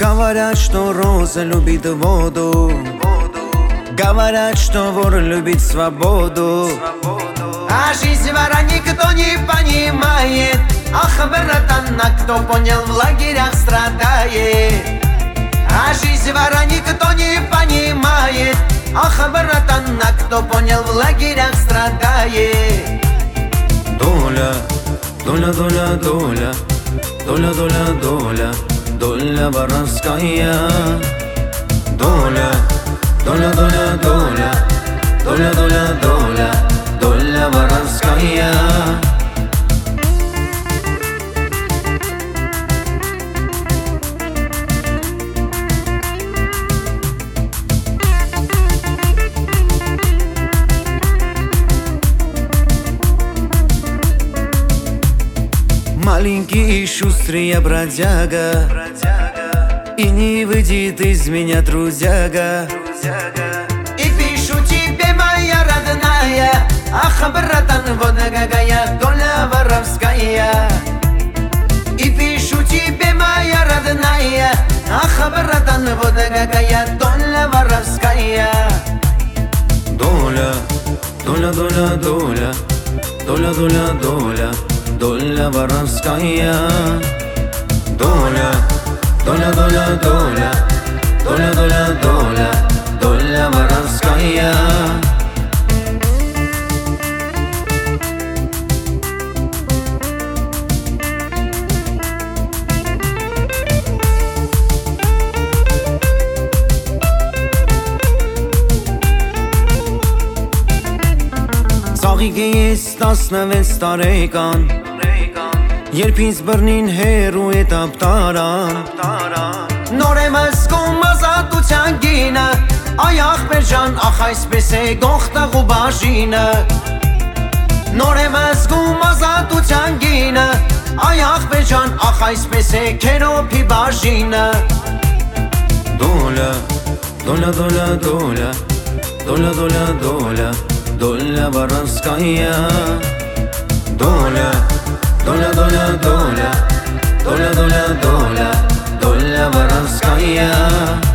Говорят, что роза любит воду, говорят, что вор любит свободу. А жизнь вора никто не понимает. Ах, братан, а кто понял, в лагерях страдает. А жизнь вора никто не понимает. Ах, братан, а кто понял, в лагерях страдает. Доля, доля, доля, доля, доля, доля, доля, доля воровская. Доля, доля, доля, доля, доля, доля, доля, доля воровская. Маленький и шустрый я бродяга, и не выйдет из меня трудяга. И пишу тебе, моя родная, ах, братан, вот какая доля воровская. И пишу тебе, моя родная, ах, братан, вот какая доля воровская. Доля, доля, доля, доля, доля, доля, доля, доля воровская. Доля, доля, доля, доля, доля, доля, доля, доля воровская. Ծաղիկը ես 16 տարեկան, երբ ինձ բռնին հեռու է տապտարան։ Նոր եմ զգում ազատության գինը, այ ախպեր ջան, ախ այսպես է գողտաղու բաժինը։ Նոր եմ զգում ազատության գինը, այ ախպեր ջան, ախ այսպես է քերոփի բաժինը։ Доля, доля, доля, доля, доля, доля, доля, доля воровская. Доля, доля, доля, доля, доля, доля, доля, доля воровская.